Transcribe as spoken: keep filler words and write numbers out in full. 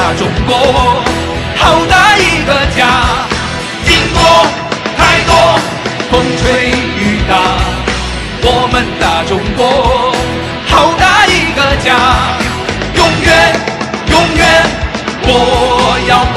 大中国，好大一个家。经过太多风吹雨打，我们大中国，好大一个家。永远，永远，我要。